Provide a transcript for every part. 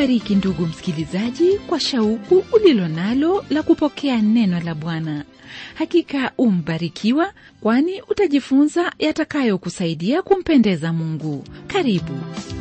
akubariki ndugu msikilizaji kwa shauku ulilo nalo la kupokea neno la Bwana. Hakika umbarikiwa, kwani utajifunza yatakayokusaidia kumpendeza Mungu. Karibu.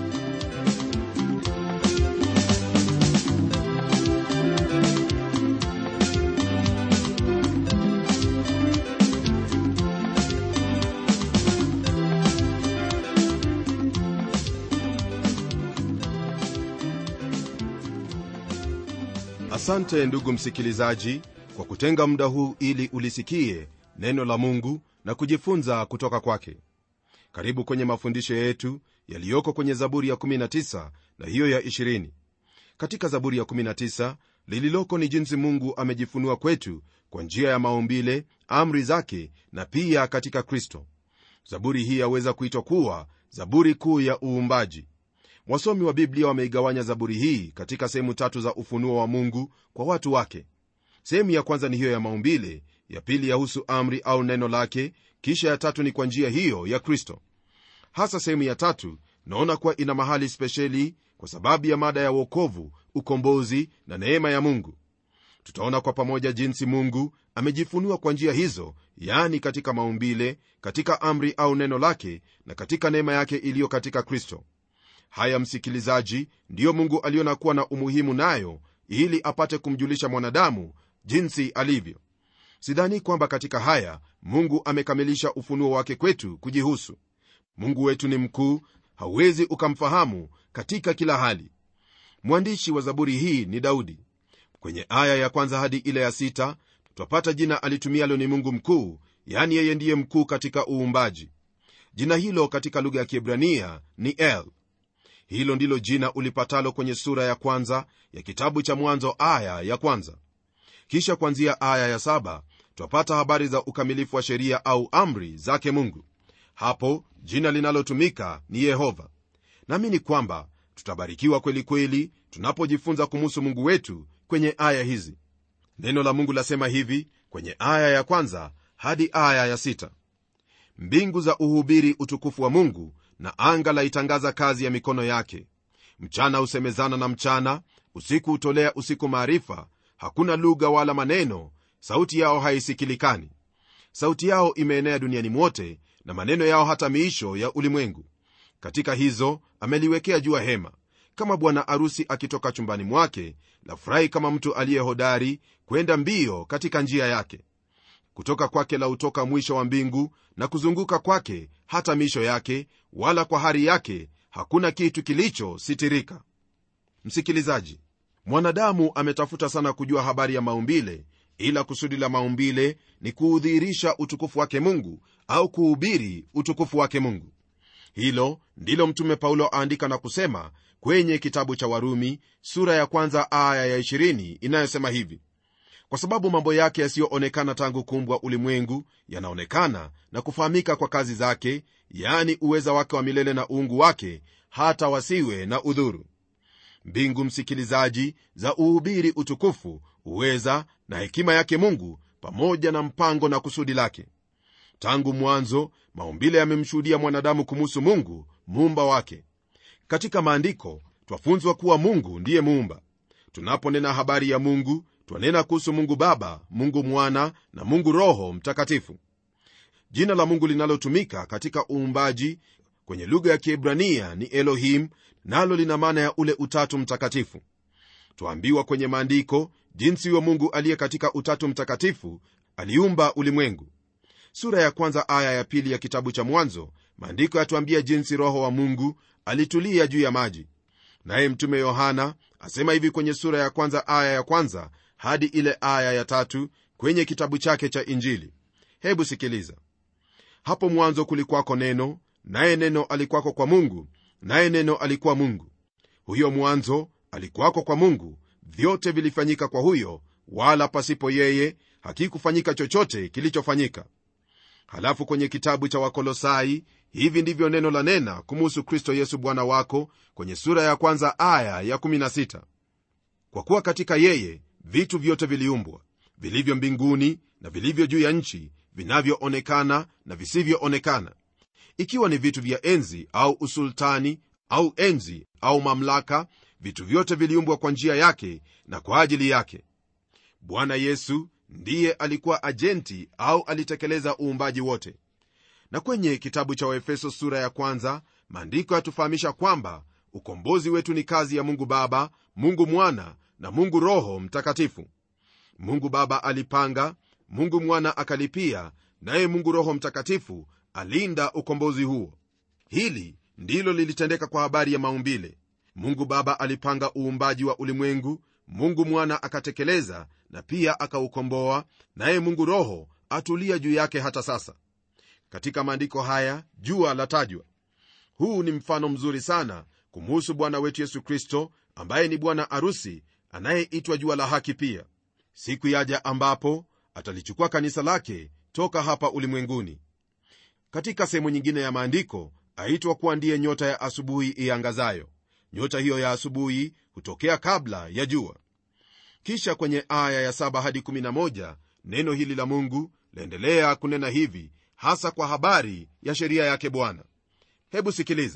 Asante ndugu msikilizaji kwa kutenga muda huu ili ulisikie neno la Mungu na kujifunza kutoka kwake. Karibu kwenye mafundisho yetu yaliyoko kwenye Zaburi ya 19 na hiyo ya 20. Katika Zaburi ya 19 lililoko ni jinsi Mungu amejifunua kwetu kwa njia ya maumbile, amri zake na pia katika Kristo. Zaburi hii yaweza kuitwa kuwa zaburi kuu ya uumbaji. Wasomi wa Biblia wameigawanya zaburi hii katika sehemu tatu za ufunuo wa Mungu kwa watu wake. Sehemu ya kwanza ni hiyo ya maumbile, ya pili yahusu amri au neno lake, kisha ya tatu ni kwa njia hiyo ya Kristo. Hasa sehemu ya tatu naona kuwa ina mahali spesheli kwa sababu ya mada ya wokovu, ukombozi na neema ya Mungu. Tutaona kwa pamoja jinsi Mungu amejifunua kwa njia hizo, yaani katika maumbile, katika amri au neno lake na katika neema yake iliyo katika Kristo. Haya msikilizaji, ndiyo Mungu aliona kuwa na umuhimu nayo ili apate kumjulisha mwanadamu jinsi alivyo. Sidhani kwamba katika haya Mungu amekamilisha ufunuo wake kwetu kujihusu. Mungu wetu ni mkuu, hauwezi ukamfahamu katika kila hali. Mwandishi wa zaburi hii ni Daudi. Kwenye aya ya kwanza hadi ile ya 6 twapata jina alitumialo ni Mungu mkuu, yani yeye ndiye mkuu katika uumbaji. Jina hilo katika lugha ya Kiebrania ni El. Hilo ndilo jina ulipatalo kwenye sura ya kwanza ya kitabu cha Mwanzo aya ya kwanza. Kisha kuanzia aya ya 7 twapata habari za ukamilifu wa sheria au amri zake Mungu. Hapo jina linalotumika ni Yehova. Naamini kwamba tutabarikiwa kweli kweli tunapojifunza kumhusu Mungu wetu kwenye aya hizi. Neno la Mungu lasema hivi kwenye aya ya kwanza hadi aya ya 6: mbingu za uhubiri utukufu wa Mungu, na anga la itangaza kazi ya mikono yake. Mchana usemezana na mchana, usiku utolea usiku maarifa. Hakuna lugha wala maneno, sauti yao haisikilikani. Sauti yao imeenea duniani mwote, na maneno yao hata miisho ya ulimwengu. Katika hizo ameliwekea jua hema. Kama bwana arusi akitoka chumbani mwake, la furahi kama mtu aliye hodari kwenda mbio katika njia yake. Kutoka kwake la utoka mwisho wa mbingu, na kuzunguka kwake hata miisho yake, wala kwa hari yake hakuna kitu kilicho sitirika. Msikilizaji, mwanadamu ametafuta sana kujua habari ya maumbile, ila kusudi la maumbile ni kuudhihirisha utukufu wake Mungu au kuhubiri utukufu wake Mungu. Hilo ndilo mtume Paulo aandika na kusema kwenye kitabu cha Warumi sura ya kwanza aya ya 20 inayosema hivi: kwa sababu mambo yake yasiyoonekana tangu kuumbwa ulimwengu yanaonekana na kufahamika kwa kazi zake, yaani uweza wake wa milele na uungu wake, hata wasiwe na udhuru. Mbingu, msikilizaji, za uhubiri utukufu, uweza na hekima yake Mungu, pamoja na mpango na kusudi lake. Tangu mwanzo maumbile yamemshuhudia mwanadamu kumhusu Mungu muumba wake. Katika maandiko twafunzwa kuwa Mungu ndiye muumba. Tunaponena habari ya Mungu, twanena kuhusu Mungu Baba, Mungu Mwana na Mungu Roho Mtakatifu. Jina la Mungu linalotumika katika uumbaji kwenye lugha ya Kiebrania ni Elohim, nalo lina maana ya ule utatu mtakatifu. Twaambiwa kwenye maandiko jinsi huyo Mungu aliye katika utatu mtakatifu aliumba ulimwengu. Sura ya kwanza aya ya 2 ya kitabu cha Mwanzo, maandiko yatuambia jinsi Roho wa Mungu alitulia juu ya maji. Naye mtume Yohana asema hivi kwenye sura ya kwanza aya ya kwanza hadi ile aya ya 3 kwenye kitabu chake cha Injili. Hebu sikiliza: hapo mwanzo kulikuwako neno, naye neno alikuwako kwa Mungu, naye neno alikuwa Mungu. Huyo mwanzo alikuwako kwa Mungu. Vyote vilifanyika kwa huyo, wala pasipo yeye hakikufanyika chochote kilichofanyika. Halafu kwenye kitabu cha Wakolosai hivi ndivyo neno la nena kumhusu Kristo Yesu Bwana wako kwenye sura ya kwanza aya ya 16: kwa kuwa katika yeye vitu vyote viliumbwa, vilivyo mbinguni na vilivyo juu ya nchi, vinavyoonekana na visivyoonekana, ikiwa ni vitu vya enzi au usultani au enzi au mamlaka, vitu vyote viliumbwa kwa njia yake na kwa ajili yake. Bwana Yesu ndiye alikuwa ajenti au alitekeleza uumbaji wote. Na kwenye kitabu cha Waefeso sura ya 1, maandiko yatufahamisha kwamba ukombozi wetu ni kazi ya Mungu Baba, Mungu Mwana na Mungu Roho Mtakatifu. Mungu Baba alipanga, Mungu Mwana akalipia, naye Mungu Roho Mtakatifu alinda ukombozi huo. Hili ndilo lilitendeka kwa habari ya maumbile. Mungu Baba alipanga uumbaji wa ulimwengu, Mungu Mwana akatekeleza na pia akaukomboa, naye Mungu Roho atulia juu yake hata sasa. Katika maandiko haya jua latajwa. Huu ni mfano mzuri sana kumhusu Bwana wetu Yesu Kristo, ambaye ni bwana arusi anayeitwa jua la haki pia. Siku yaja ambapo atalichukua kanisa lake toka hapa ulimwenguni. Katika sehemu nyingine ya maandiko aitwa kuwa ndiye nyota ya asubuhi iangazayo. Nyota hiyo ya asubuhi hutokea kabla ya jua. Kisha kwenye aya ya 7 hadi 11 neno hili la Mungu laendelea kunena hivi, hasa kwa habari ya sheria yake Bwana. Hebu sikiliza.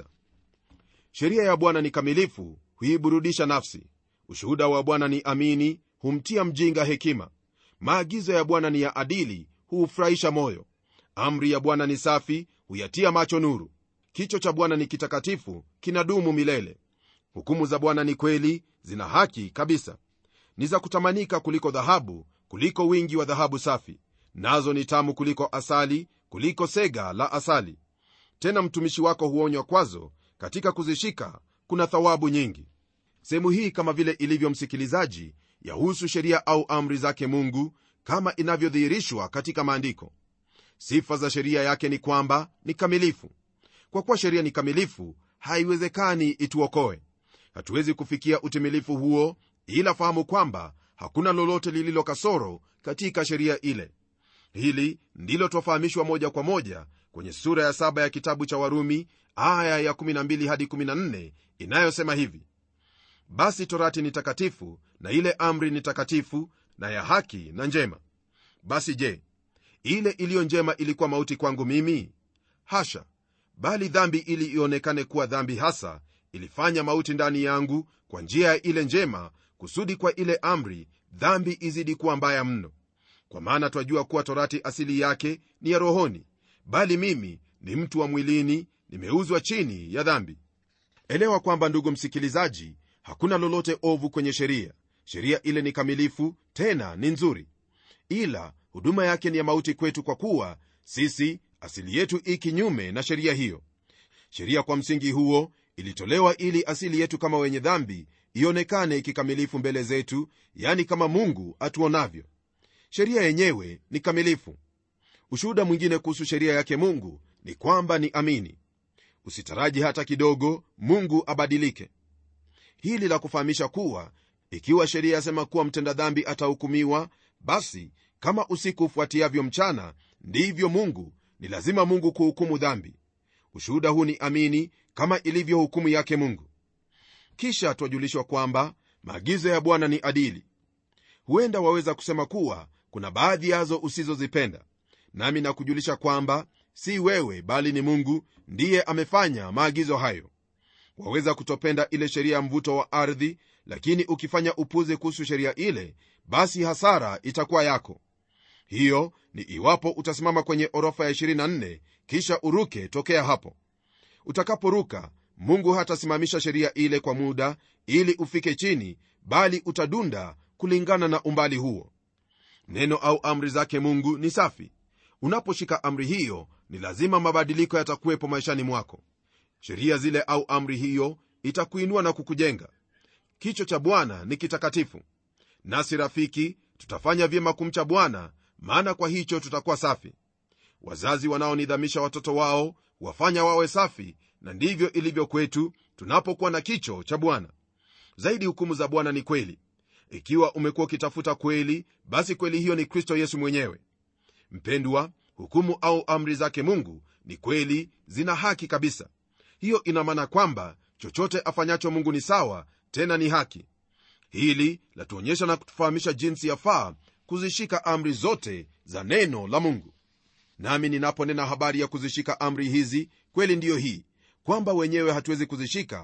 Sheria ya Bwana ni kamilifu, huiburudisha nafsi. Ushuhuda wa Bwana ni amini, humtia mjinga hekima. Maagizo ya Bwana ni ya adili, huufurahisha moyo. Amri ya Bwana ni safi, huyatia macho nuru. Kicho cha Bwana ni kitakatifu, kinadumu milele. Hukumu za Bwana ni kweli, zina haki kabisa. Ni za kutamanika kuliko dhahabu, kuliko wingi wa dhahabu safi. Nazo ni tamu kuliko asali, kuliko sega la asali. Tena mtumishi wako huonywa kwazo, katika kuzishika kuna thawabu nyingi. Sehemu hii, kama vile ilivyo msikilizaji, yahusu sheria au amri zake Mungu kama inavyodhihirishwa katika maandiko. Sifa za sheria yake ni kwamba ni kamilifu. Kwa kuwa sheria ni kamilifu, haiwezekani ituokoe. Hatuwezi kufikia utimilifu huo, ila fahamu kwamba hakuna lolote lililo kasoro katika sheria ile. Hili ndilo twafahamishwa moja kwa moja kwenye sura ya 7 ya kitabu cha Warumi aya ya 12 hadi 14 inayosema hivi: basi torati ni takatifu, na ile amri ni takatifu na ya haki na njema. Basi je, ile iliyo njema ilikuwa mauti kwangu mimi? Hasha! Bali dhambi ili ionekane kuwa dhambi hasa ilifanya mauti ndani yangu kwa njia ya ile njema, kusudi kwa ile amri dhambi izidi kuwa mbaya mno. Kwa maana twajua kuwa torati asili yake ni ya rohoni, bali mimi ni mtu wa mwilini, nimeuzwa chini ya dhambi. Elewa kwamba, ndugu msikilizaji, hakuna lolote ovu kwenye sheria. Sheria ile ni kamilifu, tena ni nzuri, ila huduma yake ni ya mauti kwetu, kwa kuwa sisi asili yetu i kinyume na sheria hiyo. Sheria kwa msingi huo ilitolewa ili asili yetu kama wenye dhambi ionekane kikamilifu mbele zetu, yani kama Mungu atuonavyo. Sheria yenyewe ni kamilifu. Ushuhuda mwingine kuhusu sheria yake Mungu ni kwamba ni amini. Usitaraji hata kidogo Mungu abadilike. Hili la kufahamisha kuwa ikiwa sheria yasema kuwa mtenda dhambi atahukumiwa, basi kama usiku ufuatiavyo mchana, ndivyo Mungu ni lazima Mungu kuhukumu dhambi. Ushuhuda huu ni amini kama ilivyo hukumu yake Mungu. Kisha twajulishwa kwamba maagizo ya Bwana ni adili. Huenda waweza kusema kuwa kuna baadhi yazo usizozipenda, nami nakujulisha kwamba si wewe bali ni Mungu ndiye amefanya maagizo hayo. Waweza kutopenda ile sheria ya mvuto wa ardhi, lakini ukifanya upuzi kuhusu sheria ile, basi hasara itakuwa yako. Hiyo ni iwapo utasimama kwenye orofa ya 24 kisha uruke tokea hapo. Utakaporuka, Mungu hatasimamisha sheria ile kwa muda ili ufike chini, bali utadunda kulingana na umbali huo. Neno au amri zake Mungu ni safi. Unaposhika amri hiyo, ni lazima mabadiliko yatakuwepo maishani mwako. Sheria zile au amri hiyo itakuinua na kukujenga. Kicho cha Bwana ni kitakatifu. Nasi rafiki, tutafanya vyema kumcha Bwana, maana kwa hicho tutakuwa safi. Wazazi wanaonidhamisha watoto wao wafanya wawe safi, na ndivyo ilivyo kwetu tunapokuwa na kicho cha Bwana. Zaidi, hukumu za Bwana ni kweli. Ikiwa umekuwa ukitafuta kweli, basi kweli hiyo ni Kristo Yesu mwenyewe. Mpendwa, hukumu au amri zake Mungu ni kweli, zina haki kabisa. Hiyo ina maana kwamba chochote afanyacho Mungu ni sawa, tena ni haki. Hili latuonyesha na kutufahamisha jinsi yafaa kuzishika amri zote za neno la Mungu. Nami ninaponena habari ya kuzishika amri hizi, kweli ndiyo hii, kwamba wenyewe hatuwezi kuzishika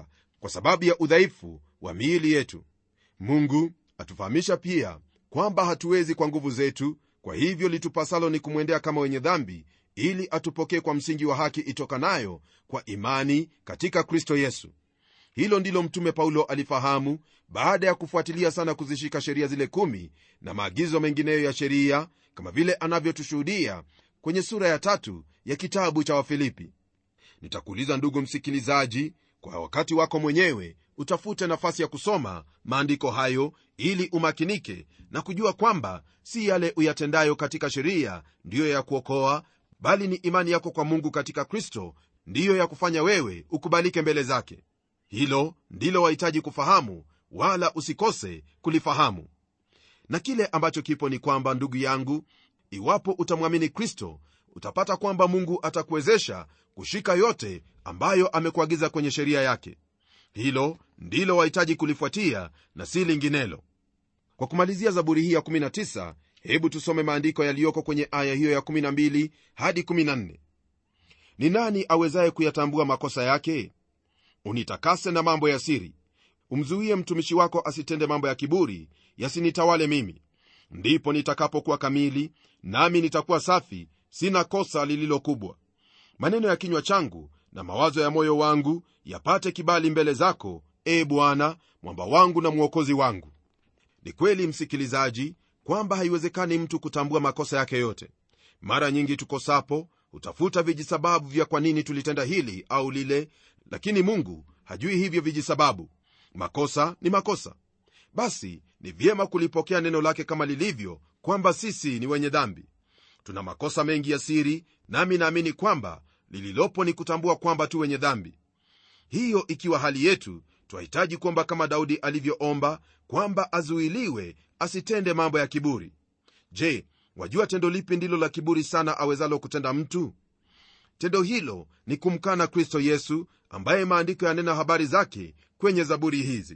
kwa sababu ya udhaifu wa miili yetu. Mungu atufahamisha pia kwamba hatuwezi kwa nguvu zetu, kwa hivyo litupasalo ni kumwendea kama wenye dhambi, ili atupokee kwa msingi wa haki itokanayo kwa imani katika Kristo Yesu. Hilo ndilo mtume Paulo alifahamu baada ya kufuatilia sana kuzishika sheria zile 10 na maagizo mengineyo ya sheria, kama vile anavyotushuhudia kwenye sura ya 3 ya kitabu cha Wafilipi. Nitakuuliza ndugu msikilizaji, kwa wakati wako mwenyewe utafute nafasi ya kusoma maandiko hayo ili umakinike na kujua kwamba si yale uyatendayo katika sheria ndiyo ya kuokoa, bali ni imani yako kwa Mungu katika Kristo ndiyo ya kufanya wewe ukubalike mbele zake. Hilo ndilo wahitaji kufahamu, wala usikose kulifahamu. Na kile ambacho kipo ni kwamba, ndugu yangu, iwapo utamwamini Kristo, utapata kwamba Mungu atakuwezesha kushika yote ambayo amekuagiza kwenye sheria yake. Hilo ndilo wahitaji kulifuatia na si linginelo. Kwa kumalizia Zaburi hii ya 19, hebu tusome maandiko yaliyoko kwenye aya hiyo ya 12 hadi 14. Ni nani awezaye kuyatambua makosa yake? Unitakase na mambo ya siri, umzuie mtumishi wako asitende mambo ya kiburi, yasinitawale mimi. Ndipo nitakapokuwa kamili, nami nitakuwa safi, sina kosa lililo kubwa. Maneno ya kinywa changu na mawazo ya moyo wangu yapate kibali mbele zako, Bwana, mwamba wangu na mwokozi wangu. Ni kweli msikilizaji, kwamba haiwezekani mtu kutambua makosa yake yote. Mara nyingi tukosapo utafuta vijisababu vya kwa nini tulitenda hili au lile, lakini Mungu hajui hivyo vijisababu. Makosa ni makosa. Basi ni vyema kulipokea neno lake kama lilivyo, kwamba sisi ni wenye dhambi. Tuna makosa mengi ya siri, nami naamini kwamba lililopo ni kutambua kwamba tu wenye dhambi. Hiyo ikiwa hali yetu, twahitaji kuomba kama Daudi alivyoomba, kwamba azuiliwe asitende mambo ya kiburi. Je, wajua tendo lipi ndilo la kiburi sana awezalo kutenda mtu? Tendo hilo ni kumkana Kristo Yesu, ambaye maandiko yanena habari zake kwenye Zaburi hizi.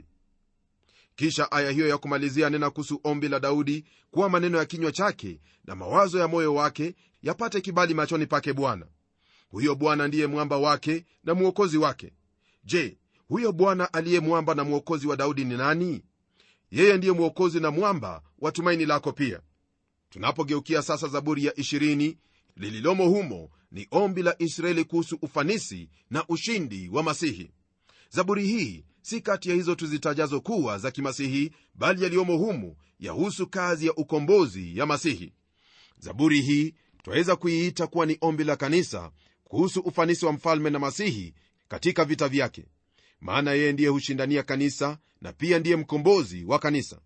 Kisha aya hiyo ya kumalizia nena kuhusu ombi la Daudi kuwa maneno ya kinywa chake na mawazo ya moyo wake yapate kibali machoni pake Bwana. Huyo Bwana ndiye mwamba wake na mwokozi wake. Je, huyo Bwana aliye mwamba na mwokozi wa Daudi ni nani? Yeye ndiye mwokozi na mwamba wa tumaini lako pia. Tunapogeukia sasa Zaburi ya 20, lililomo humo ni ombi la Israeli kuhusu ufanisi na ushindi wa Masihi. Zaburi hii si kati ya hizo tuzitajazo kuwa za kimasihi, bali yaliyomo humu yahusu kazi ya ukombozi ya Masihi. Zaburi hii twaweza kuiita kuwa ni ombi la kanisa kuhusu ufanisi wa mfalme na Masihi katika vita vyake, maana yeye ndiye hushindania kanisa na pia ndiye mkombozi wa kanisa.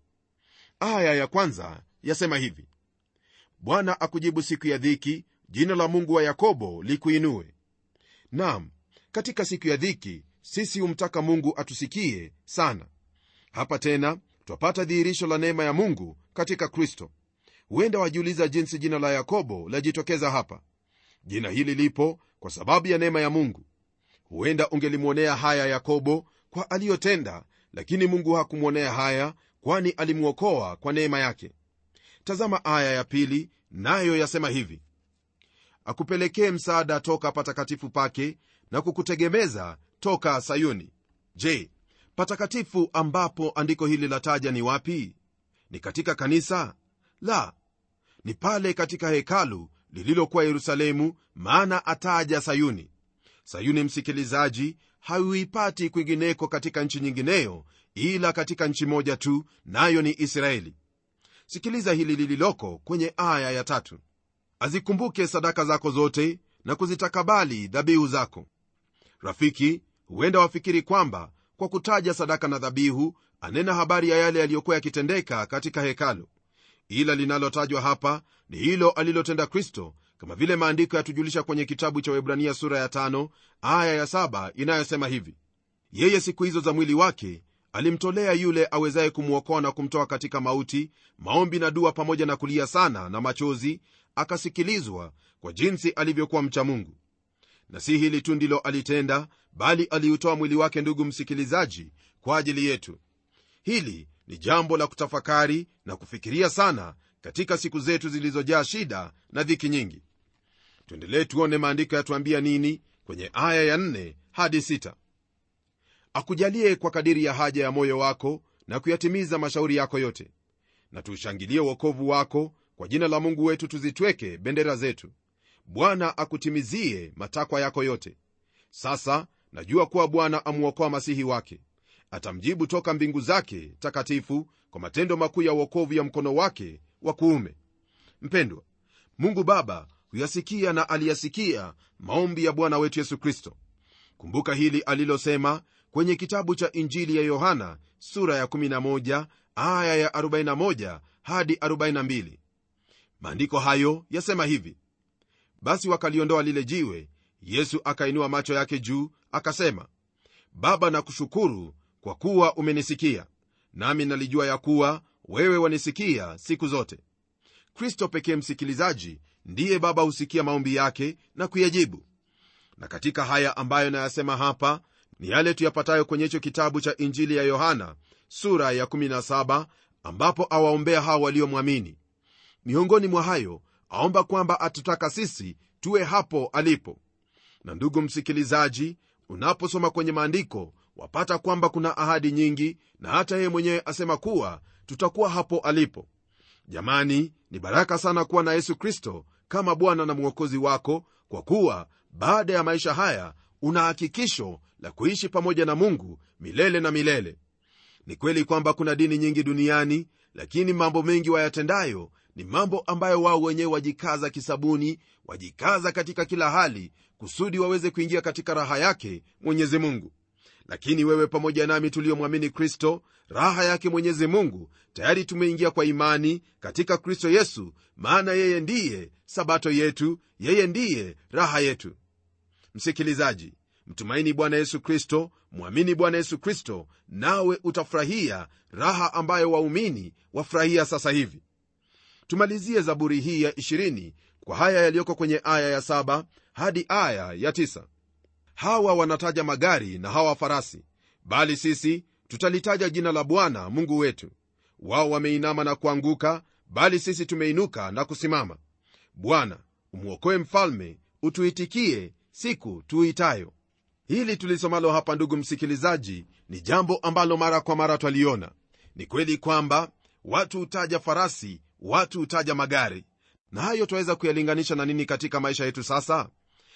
Aya ya kwanza yasema hivi: Bwana akujibu siku ya dhiki, jina la Mungu wa Yakobo likuinue. Naam, katika siku ya dhiki sisi humtaka Mungu atusikie sana. Hapa tena twapata dhihirisho la neema ya Mungu katika Kristo. Huenda wajiuliza jinsi jina la Yakobo lajitokeza hapa. Jina hili lipo kwa sababu ya neema ya Mungu. Huenda ungelimwonea haya Yakobo kwa aliyotenda, lakini Mungu hakumwonea haya, kwani alimuokoa kwa neema yake. Tazama aya ya 2, nayo yasema hivi: akupelekee msaada toka patakatifu pake na kukutegemeza toka Sayuni. Je, patakatifu ambapo andiko hili lataja ni wapi? Ni katika kanisa? La, ni pale katika hekalu lililokuwa Yerusalemu, maana ataja Sayuni. Sayuni, msikilizaji, hauipati kwingineko katika nchi nyingineyo, ila katika nchi moja tu, nayo ni Israeli. Sikiliza hili lililoko kwenye aya ya 3: azikumbuke sadaka zako zote na kuzitakabali dhabihu zako. Rafiki, huenda wafikiri kwamba kwa kutaja sadaka na dhabihu anena habari ya yale yaliyokuwa yakitendeka katika hekalu, ila linalotajwa hapa ni hilo alilotenda Kristo, kama vile maandiko yatujulisha kwenye kitabu cha Waebrania sura ya 5 aya ya 7 inayosema hivi: yeye siku hizo za mwili wake alimtolea yule awezaye kumwokoa na kumtoa katika mauti maombi na dua pamoja na kulia sana na machozi, akasikilizwa kwa jinsi alivyokuwa mcha Mungu. Na si hili tu ndilo alitenda, bali aliutoa mwili wake, ndugu msikilizaji, kwa ajili yetu. Hili ni jambo la kutafakari na kufikiria sana katika siku zetu zilizojaa shida na dhiki nyingi. Tuendelee tuone maandiko yatuambia nini kwenye aya ya 4 hadi 6. akujalie kwa kadiri ya haja ya moyo wako na kuyatimiza mashauri yako yote. Na tuushangilie wokovu wako, kwa jina la Mungu wetu tuzitweke bendera zetu. Bwana akutimizie matakwa yako yote. Sasa najua kuwa Bwana amuokoa masihi wake, atamjibu toka mbingu zake takatifu kwa matendo makuu ya wokovu ya mkono wake wa kuume. Mpendwa, Mungu Baba huyasikia na aliyasikia maombi ya Bwana wetu Yesu Kristo. Kumbuka hili alilosema kwenye kitabu cha Injili ya Yohana sura ya 11 aya ya 41 hadi 42. Maandiko hayo yasema hivi: basi wakaliondoa lile jiwe, Yesu akainua macho yake juu akasema, Baba, nakushukuru kwa kuwa umenisikia, nami nalijua ya kuwa wewe wanisikia siku zote. Kristo pekee, msikilizaji, ndiye Baba husikia maombi yake na kuyajibu. Na katika haya ambayo nayasema hapa ni yale tuyapatayo kwenye hicho kitabu cha Injili ya Yohana sura ya 17, ambapo awaombea hao waliomwamini. Miongoni mwa hayo aomba kwamba atutaka sisi tuwe hapo alipo. Na ndugu msikilizaji, unaposoma kwenye maandiko wapata kwamba kuna ahadi nyingi, na hata yeye mwenyewe asema kuwa tutakuwa hapo alipo. Jamani, ni baraka sana kuwa na Yesu Kristo kama Bwana na Mwokozi wako, kwa kuwa baada ya maisha haya una hakikisho la kuishi pamoja na Mungu milele na milele. Ni kweli kwamba kuna dini nyingi duniani, lakini mambo mengi wayatendayo ni mambo ambayo wao wenyewe wajikaza kisabuni, wajikaza katika kila hali kusudi waweze kuingia katika raha yake Mwenyezi Mungu. Lakini wewe pamoja nami tuliomwamini Kristo, raha yake Mwenyezi Mungu tayari tumeingia kwa imani katika Kristo Yesu, maana yeye ndiye sabato yetu, yeye ndiye raha yetu. Msikilizaji, mtumaini Bwana Yesu Kristo, mwamini Bwana Yesu Kristo, nawe utafurahia raha ambayo waumini wafurahia sasa hivi. Tumalizie Zaburi hii ya 20 kwa haya yaliyoko kwenye aya ya 7 hadi aya ya 9. Hawa wanataja magari na hawa farasi, bali sisi tutalitaja jina la Bwana Mungu wetu. Wao wameinama na kuanguka, bali sisi tumeinuka na kusimama. Bwana, umuokoe mfalme, utuitikie siku tuitayo. Hili tulisomalo hapa, ndugu msikilizaji, ni jambo ambalo mara kwa mara twaliona. Ni kweli kwamba watu hutaja farasi, watu hutaja magari, na hayo twaweza kuyalinganisha na nini katika maisha yetu sasa?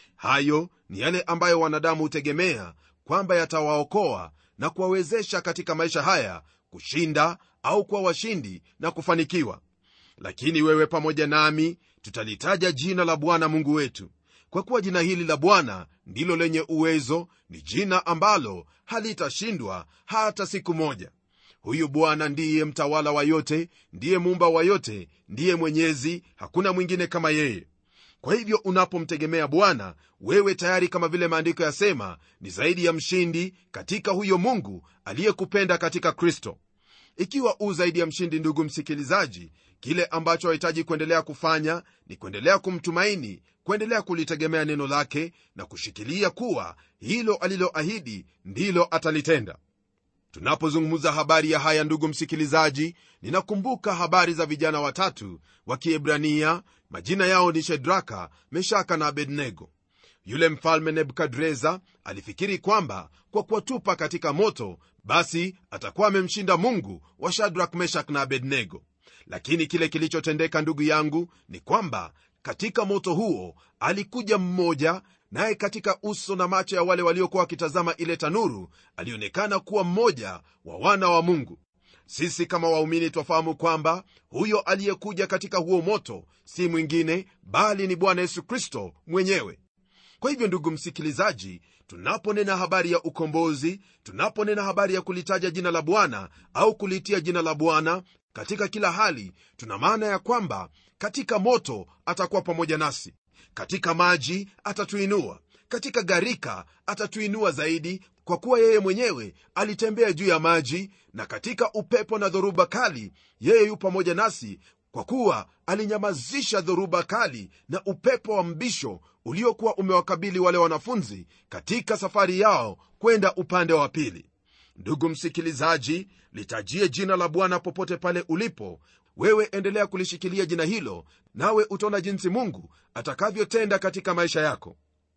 Hayo ni yale ambayo wanadamu hutegemea kwamba yatawaokoa na kuwawezesha katika maisha haya kushinda au kuwa washindi na kufanikiwa. Lakini wewe pamoja nami tutalitaja jina la Bwana Mungu wetu, kwa kuwa jina hili la Bwana ndilo lenye uwezo, ni jina ambalo halitashindwa hata siku moja. Huyu Bwana ndiye mtawala wa yote, ndiye muumba wa yote, ndiye mwenyezi, hakuna mwingine kama yeye. Kwa hivyo unapomtegemea Bwana, wewe tayari, kama vile maandiko yasema, ni zaidi ya mshindi katika huyo Mungu aliyekupenda katika Kristo. Ikiwa zaidi ya mshindi, ndugu msikilizaji, kile ambacho wahitaji kuendelea kufanya ni kuendelea kumtumaini, kuendelea kulitegemea neno lake na kushikilia kuwa hilo aliloahidi ndilo atalitenda. Tunapozungumza habari ya haya, ndugu msikilizaji, ninakumbuka habari za vijana watatu wa Kiebrania. Majina yao ni Shedraka, Meshaka na Abednego. Yule mfalme Nebukadreza alifikiri kwamba kwa kuwatupa katika moto basi atakuwa amemshinda Mungu wa Shadrach, Meshach na Abednego. Lakini kile kilichotendeka, ndugu yangu, ni kwamba katika moto huo alikuja mmoja, naye katika uso na macho ya wale waliokuwa wakitazama ile tanuru alionekana kuwa mmoja wa wana wa Mungu. Sisi kama waumini twafahamu kwamba huyo aliyekuja katika huo moto si mwingine bali ni Bwana Yesu Kristo mwenyewe. Kwa hivyo, ndugu msikilizaji, tunaponena habari ya ukombozi, tunaponena habari ya kulitaja jina la Bwana au kulitia jina la Bwana katika kila hali, tuna maana ya kwamba katika moto atakuwa pamoja nasi, katika maji atatuinua, katika gharika atatuinua zaidi, kwa kuwa yeye mwenyewe alitembea juu ya maji, na katika upepo na dhoruba kali yeye yu pamoja nasi, kwa kuwa alinyamazisha dhoruba kali na upepo wa mbisho uliokuwa umewakabili wale wanafunzi katika safari yao kwenda upande wa pili. Ndugu msikilizaji, litajie jina la Bwana popote pale ulipo. Wewe endelea kulishikilia jina hilo, nawe utaona jinsi Mungu atakavyotenda katika maisha yako.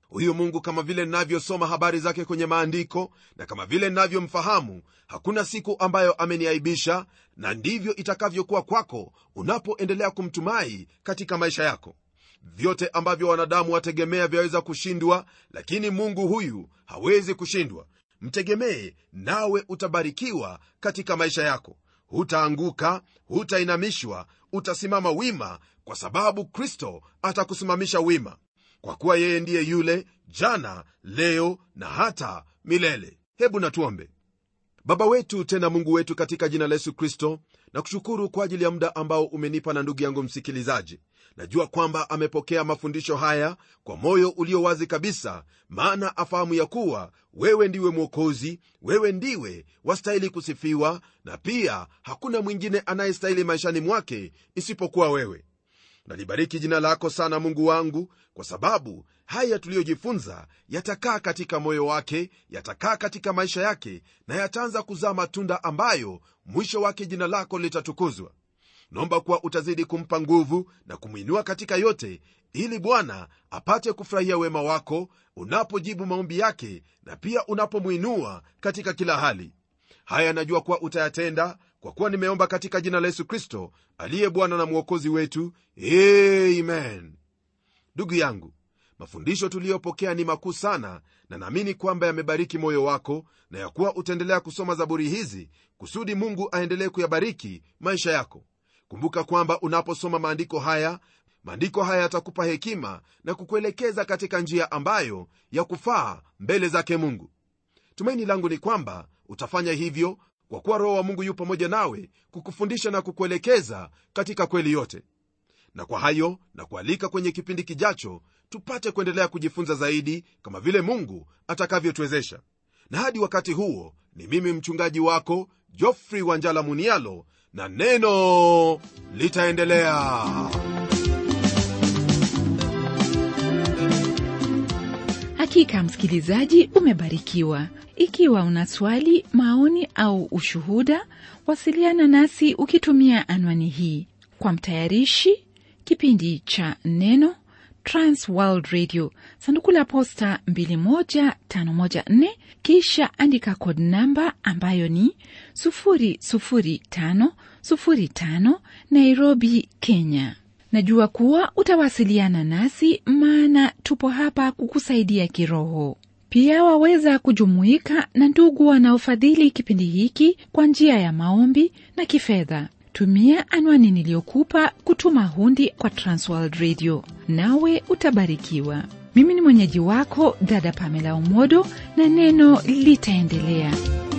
Huyu Mungu, kama vile ninavyosoma habari zake kwenye maandiko na kama vile ninavyomfahamu, hakuna siku ambayo ameniaibisha, na ndivyo itakavyokuwa kwako unapoendelea kumtumai katika maisha yako. Vyote ambavyo wanadamu wategemea vyaweza kushindwa, lakini Mungu huyu hawezi kushindwa. Mtegemee nawe utabarikiwa katika maisha yako. Hutaanguka, hutainamishwa, utasimama wima, kwa sababu Kristo atakusimamisha wima, kwa kuwa yeye ndiye yule jana, leo na hata milele. Hebu natuombe. Baba wetu tena Mungu wetu, katika jina la Yesu Kristo, na kushukuru kwa ajili ya muda ambao umenipa na ndugu yangu msikilizaji. Najua kwamba amepokea mafundisho haya kwa moyo ulio wazi kabisa, maana afahamu ya kuwa wewe ndiwe Mwokozi, wewe ndiwe wastahili kusifiwa, na pia hakuna mwingine anayestahili maishani mwake isipokuwa wewe. Nalibariki jina lako sana Mungu wangu, kwa sababu haya tuliyojifunza yatakaa katika moyo wake, yatakaa katika maisha yake, na yataanza kuzaa matunda ambayo mwisho wake jina lako litatukuzwa. Naomba kuwa utazidi kumpa nguvu na kumwinua katika yote, ili Bwana apate kufurahia wema wako unapojibu maombi yake, na pia unapomwinua katika kila hali. Haya najua kuwa utayatenda, kwa kuwa nimeomba katika jina la Yesu Kristo aliye Bwana na Mwokozi wetu. Amen. Ndugu yangu, mafundisho tuliyopokea ni makuu sana, na naamini kwamba yamebariki moyo wako, na ya kuwa utaendelea kusoma zaburi hizi kusudi Mungu aendelee kuyabariki maisha yako. Kumbuka kwamba unaposoma maandiko haya yatakupa hekima na kukuelekeza katika njia ambayo ya kufaa mbele zake Mungu. Tumaini langu ni kwamba utafanya hivyo, kwa kuwa Roho wa Mungu yu pamoja nawe kukufundisha na kukuelekeza katika kweli yote. Na kwa hayo na kualika kwenye kipindi kijacho, tupate kuendelea kujifunza zaidi kama vile Mungu atakavyotuwezesha. Na hadi wakati huo, ni mimi mchungaji wako Geoffrey Wanjala Munialo, na neno litaendelea. Hakika msikilizaji, umebarikiwa. Ikiwa una swali, maoni au ushuhuda, wasiliana nasi ukitumia anwani hii. Kwa mtayarishi kipindi cha Neno, Trans World Radio, sanduku la posta 21514, kisha andika code namba ambayo ni 00505, Nairobi, Kenya. Najua kuwa utawasiliana nasi, maana tupo hapa kukusaidia kiroho. Pia waweza kujumuika na ndugu wanaofadhili kipindi hiki kwa njia ya maombi na kifedha. Tumia anwani niliyokupa kutuma hundi kwa Transworld Radio, nawe utabarikiwa. Mimi ni mwenyeji wako dada Pamela Omodo, na neno litaendelea.